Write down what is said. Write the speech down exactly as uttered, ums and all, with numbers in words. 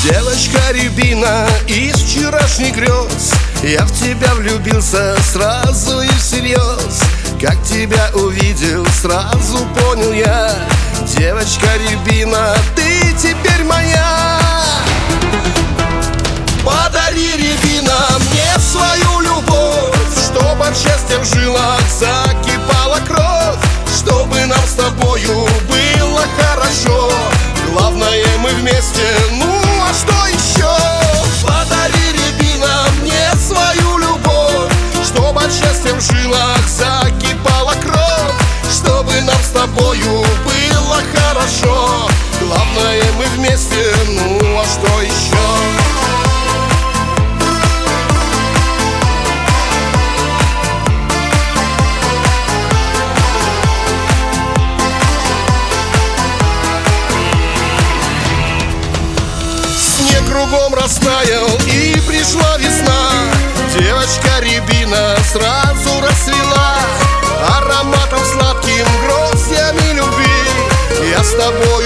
Девочка рябина из вчерашних грез, я в тебя влюбился сразу и всерьез. Как тебя увидел, сразу понял я: девочка рябина, ты теперь моя. Подари, рябина, мне свою любовь, чтобы от счастья в жилах закипала кровь, чтобы нам с тобою было хорошо. Главное, мы вместе, ну а что еще? Подари, рябина, мне свою любовь, чтобы от счастья в жилах закипала кровь, чтобы нам с тобою было хорошо. Главное, мы вместе, ну а что еще? Кругом растаял и пришла весна, девочка рябина сразу расцвела ароматом сладким, гроздьями любви. Я с тобой